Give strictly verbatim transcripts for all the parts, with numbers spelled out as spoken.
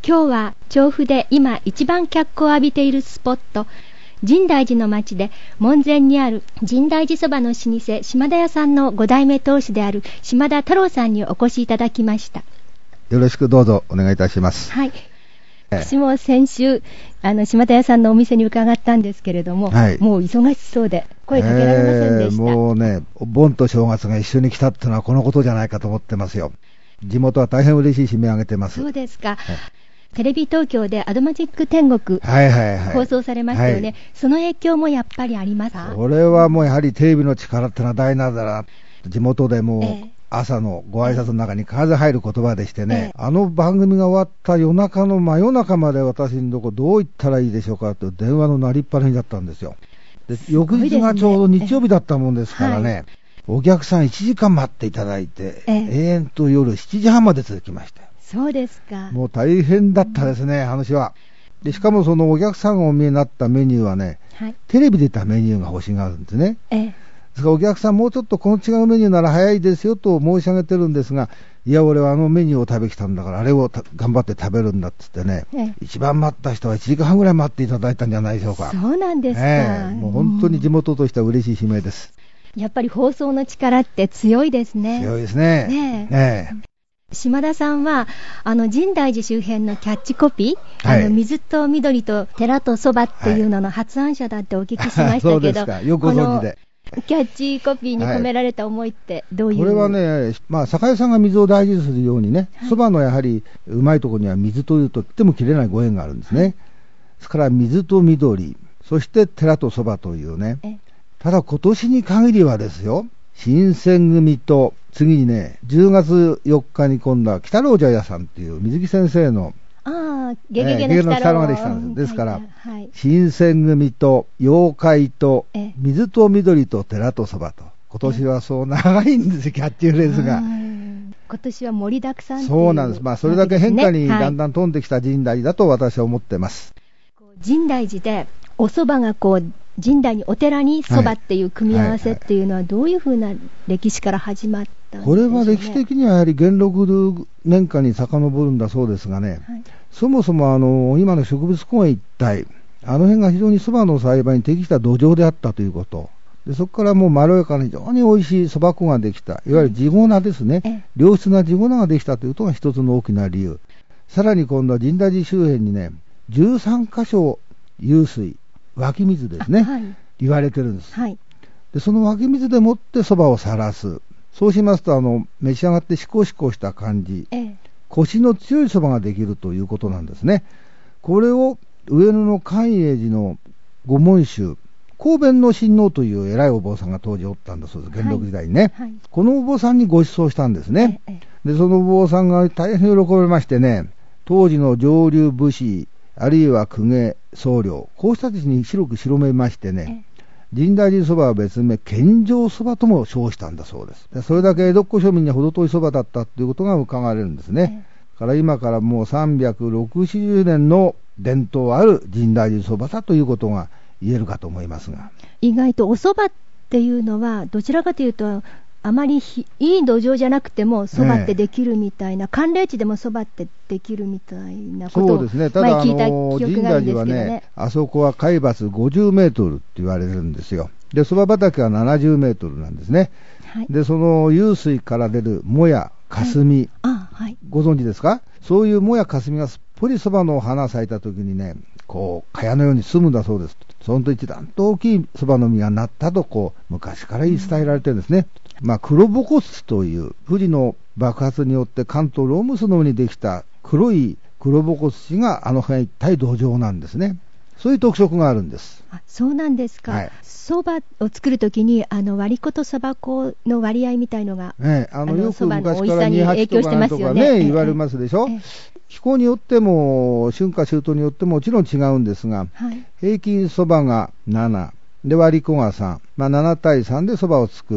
今日は調布で今一番脚光を浴びているスポット、深大寺の町で門前にある深大寺そばの老舗島田屋さんのご代目当主である島田太郎さんにお越しいただきました。 よろしくどうぞお願いいたします。 はい、私も先週あの島田屋さんのお店に伺ったんですけれども、はい、もう忙しそうで声かけられませんでした。 えー、もうね、盆と正月が一緒に来たっていうのはこのことじゃないかと思ってますよ。地元は大変嬉しい悲鳴を上げてます。 そうですか。はい、テレビ東京でアドマジック天国、 はいはいはい、 放送されましたよね、はい、その影響もやっぱりありますか？ これはもうやはりテレビの力ってのは大なだな。地元でもう、えー朝のご挨拶の中に必ず入る言葉でしてね、ええ、あの番組が終わった夜中の真夜中まで私のとこどう言ったらいいでしょうかと電話の鳴りっぱなしだったんですよ。で、翌日がちょうど日曜日だったもんですからね、ええ、お客さんいちじかん待っていただいて、ええ、永遠と夜しちじはんまで続きましたよ。 そうですか。 もう大変だったですね、うん、話は。でしかもそのお客さんがお見えになったメニューはね、はい、テレビで出たメニューが欲しがるんですね。ええ、ですからお客さんもうちょっとこの違うメニューなら早いですよと申し上げてるんですが、いや俺はあのメニューを食べきたんだからあれを頑張って食べるんだっつってね、ええ、一番待った人はいちじかんはんぐらい待っていただいたんじゃないでしょうか。 そうなんですか。 ええ、もう本当に地元としては嬉しい悲鳴です。 やっぱり放送の力って強いですね。 強いですね。ねえ、ねえ、 島田さんはあの深大寺周辺のキャッチコピー、はい、あの水と緑と寺とそばっていうのの発案者だってお聞きしましたけど、はい、そうですか。 よくご存知で。 キャッチコピーに込められた思いってどういう、 はい、これはね、まあ、酒井さんが水を大事にするようにね、そば、はい、のやはりうまいところには水というととっても切れないご縁があるんですね。はい、ですから水と緑、そして寺とそばというね、ただ今年に限りはですよ、新選組と次にね、じゅうがつよっかに今度は北郎茶屋さんっていう水木先生のああ、ゲゲゲの鬼太郎ができたんです。ですから、はい、新選組と妖怪と水と緑と寺とそばと、今年はそう長いんですよ、キャッチフレーズが。 今年は盛りだくさん、ね、 そうなんです。まあ、それだけ変化にだんだん飛んできた深大寺だと私は思ってます。 はい、深大寺でお蕎麦がこう、深大にお寺に蕎麦っていう組み合わせっていうのはどういうふうな歴史から始まったんでしょうね。 これは歴史的にはやはり元禄年間に遡るんだそうですがね、はい、そもそもあの今の植物公園一帯、あの辺が非常に蕎麦の栽培に適した土壌であったということ。でそこからもうまろやかな非常に美味しい蕎麦粉ができた、いわゆる地粉ですね、はい、良質な地粉ができたということが一つの大きな理由。さらに今度は深大寺周辺にね、じゅうさんかしょ湧水、湧き水ですね、はい、言われてるんです。はい、でその湧き水でもって蕎麦をさらす。そうしますとあの召し上がってシコシコした感じ、ええ、コシの強い蕎麦ができるということなんですね。これを上野の寛永寺の御門衆、高弁の親王という偉いお坊さんが当時おったんだそうです、元禄時代にね、はいはい、このお坊さんにご馳走したんですね。ええ、でそのお坊さんが大変喜びましてね、当時の上流武士あるいは公家僧侶、こうした人に広く広めましてね、深大寺そばは別名献上そばとも称したんだそうです。でそれだけ江戸っ子庶民に程遠いそばだったということが伺われるんですね。えー、から今からもうさんびゃくろくじゅうねんの伝統ある深大寺そばだということが言えるかと思いますが、 意外とおそばっていうのはどちらかというとあまりいい土壌じゃなくてもそばってできるみたいな、寒冷地でもそばってできるみたいなことを前聞いた記憶があるんですけどね。深大寺はね、 あそこは海抜ごじゅうメートルって言われるんですよ。でそば畑はななじゅうメートルなんですね。はい、でその湧水から出るもや霞、はい、あ、はい、ご存知ですか？そういうもや霞がすっぽりそばの花咲いた時にね、こう茅のように澄むんだそうです。そのと一段と大きいそばの実がなったとこう昔から言い伝えられてるんですね。うん、まあ、黒ボコ土という富士の爆発によって関東ロームスの上にできた黒い黒ボコ土があの辺一帯土壌なんですね。そういう特色があるんです。 あ、そうなんですか。はい、そばを作るときにあの割り粉とそば粉の割合みたいのが、 ね、あのよく昔からにじゅうはちとかなんとかね、言われますでしょ。ええ、気候によっても春夏秋冬によってももちろん違うんですが、はい、平均そばがななで割り粉がさん、まあ、ななたいさんでそばを作る。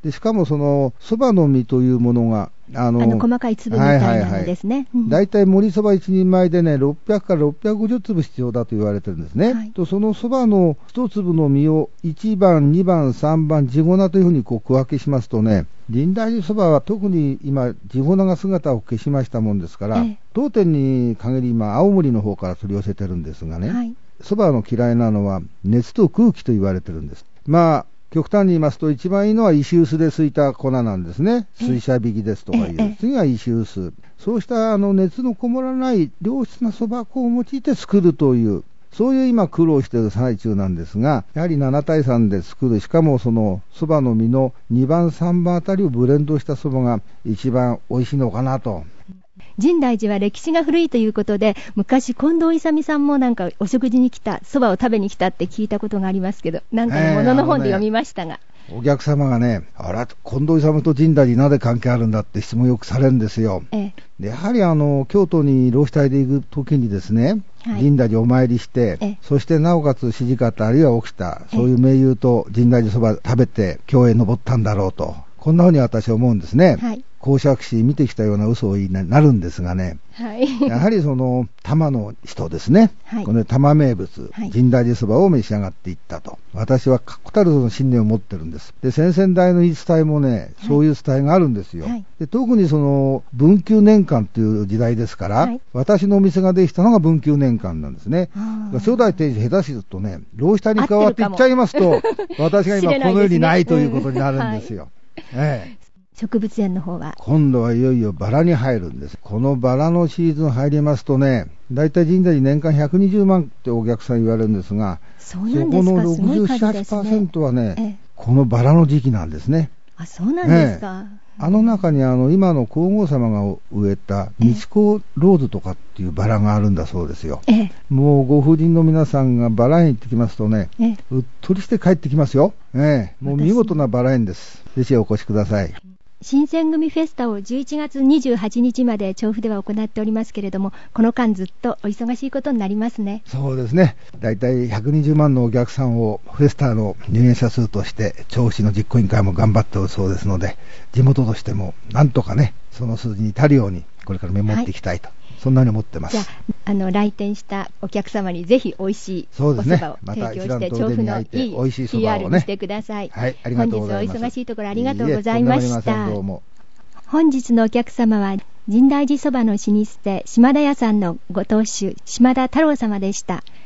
でしかもそのそばの実というものがあのあの細かい粒みたいなのですね。 だいたい盛りそば一人前でね、ろっぴゃくからろっぴゃくごじゅう粒必要だと言われてるんですね。はい、とそのそばの一粒の実をいちばん、にばん、さんばん、地粉というふうにこう区分けしますとね、深大寺そばは特に今、地粉が姿を消しましたもんですから、ええ、当店に限り今、青森の方から取り寄せてるんですがね、そば、はい、の嫌いなのは熱と空気と言われてるんです。まあ極端に言いますと、一番いいのは石臼で炊いた粉なんですね。水車引きですとかいう。次は石臼。そうしたあの熱のこもらない良質なそば粉を用いて作るという、そういう今苦労している最中なんですが、やはりななたいさんで作る、しかもそのそばの実のにばん、さんばんあたりをブレンドしたそばが一番美味しいのかなと。 深大寺は歴史が古いということで、昔近藤勇さんもなんかお食事に来た、そばを食べに来たって聞いたことがありますけど、なんかのものの本で読みましたが、 えーね、お客様がね、あら近藤勇と深大寺なぜ関係あるんだって質問よくされるんですよ。えー、でやはりあの京都に浪士隊で行く時にですね、はい、深大寺お参りして、えー、そしてなおかつ土方あるいは沖田、そういう名優と深大寺そば食べて京へ登ったんだろうと、こんなふうに私は思うんですね。はい、講釈師見てきたような嘘を言いになるんですがね、はい、やはりその多摩の人ですね、はい、この多摩名物、はい、深大寺そばを召し上がっていったと、私は確固たるその信念を持ってるんです。で先々代の言い伝えもね、そういう伝えがあるんですよ。はい、で特にその文久年間という時代ですから、はい、私のお店ができたのが文久年間なんですね。初代亭主下手するとね、浪子隊に変わっていっちゃいますと、私が今この世にないということになるんですよ。ええ、 植物園の方は今度はいよいよバラに入るんです。このバラのシーズン入りますとね、だいたい深大寺年間ひゃくにじゅうまんってお客さん言われるんですが、 そうなんですか、 そこのろくじゅうなな、はちパーセントはね、ええ、このバラの時期なんですね。 あ、そうなんですか。ええ、 あの中にあの今の皇后様が植えた日光ローズとかっていうバラがあるんだそうですよ。ええ、もうご婦人の皆さんがバラ園行ってきますとね、ええ、うっとりして帰ってきますよ。ええ、もう見事なバラ園です。ぜひお越しください。 新選組フェスタをじゅういちがつにじゅうはちにちまで調布では行っておりますけれども、この間ずっとお忙しいことになりますね。 そうですね、だいたいひゃくにじゅうまんのお客さんをフェスタの入園者数として調布市の実行委員会も頑張っておるそうですので、地元としてもなんとかね、その数字に至るようにこれからメモっていきたいと、はい、そんなに思ってます。 じゃあ、あの来店したお客様にぜひ美味しいお蕎麦を提供して、調布のいい ピーアール にしてください。 はい、ありがとうございます。 本日お忙しいところありがとうございました。どうも。本日のお客様は深大寺そばの老舗島田屋さんのご当主島田太郎様でした。